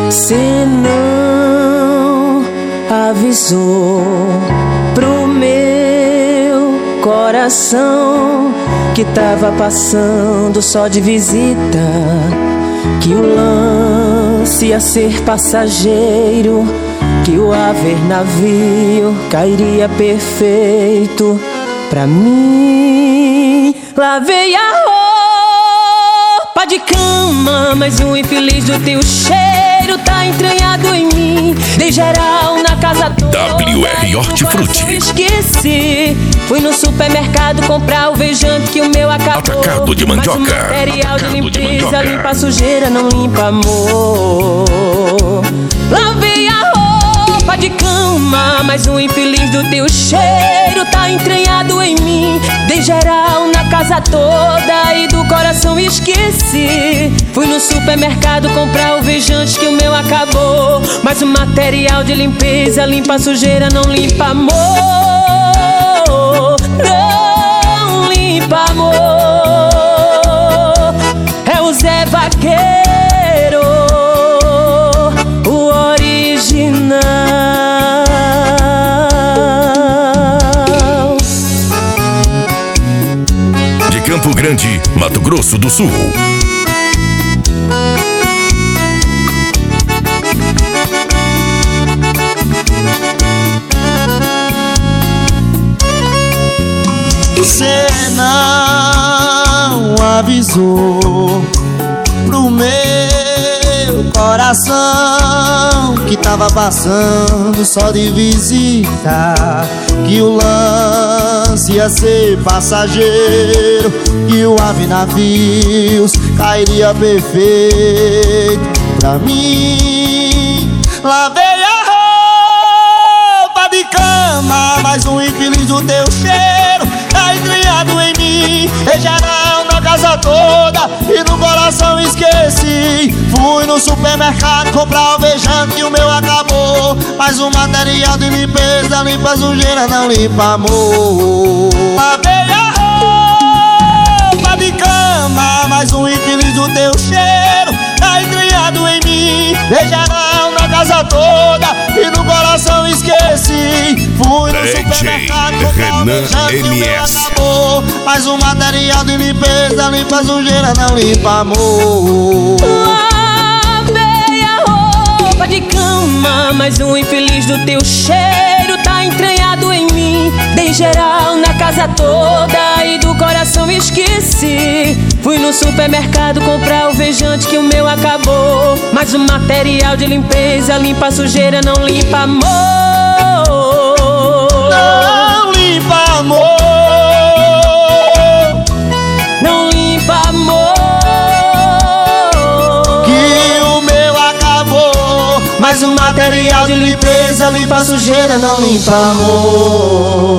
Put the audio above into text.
Cê não avisou pro meu coração que tava passando só de visita, que o lance ia ser passageiro, que o haver navio cairia perfeito pra mim. Lavei a roupa de cama, mas o infeliz do teu cheiro tá entranhado em mim. Dei geral na casa toda, WR Hortifruti. Esqueci, fui no supermercado comprar o vejante que o meu acabou. Atacado de mandioca. Mas o material de limpeza limpa a sujeira, não limpa amor. Lavei a roupa de cama, mas o infeliz do teu cheiro tá entranhado em mim. Dei geral na casa toda e do coração esqueci. Fui no supermercado comprar o vejante que o meu acabou. Mas o material de limpeza limpa a sujeira, não limpa amor. Não limpa amor. É o Zé Vaqueiro, o original. De Campo Grande, Mato Grosso do Sul. Cê não avisou pro meu coração que tava passando só de visita, que o lance ia ser passageiro, que o ave navios cairia perfeito pra mim. Lavei a roupa de cama, mas um infeliz do teu cheiro tá entranhado em mim. Dei geral na casa toda e no coração esqueci. Fui no supermercado comprar o vejante e o meu acabou. Mas o material de limpeza limpa a sujeira, não limpa amor. Lavei a roupa de cama, mas um infeliz do teu cheiro tá entranhado em mim. Dei geral na casa toda e no coração esqueci. Fui no supermercado comprar o vejante e o meu acabou. Mas o material de limpeza limpa a sujeira, não limpa amor. Lavei a roupa de cama, mas o infeliz do teu cheiro tá entranhado em mim. Dei geral na casa toda e do coração esqueci. Fui no supermercado comprar o vejante que o meu acabou. Mas o material de limpeza limpa a sujeira, não limpa amor. Não limpa amor. Não limpa amor. Que o meu acabou. Mas o material de limpeza limpa a sujeira, não limpa amor.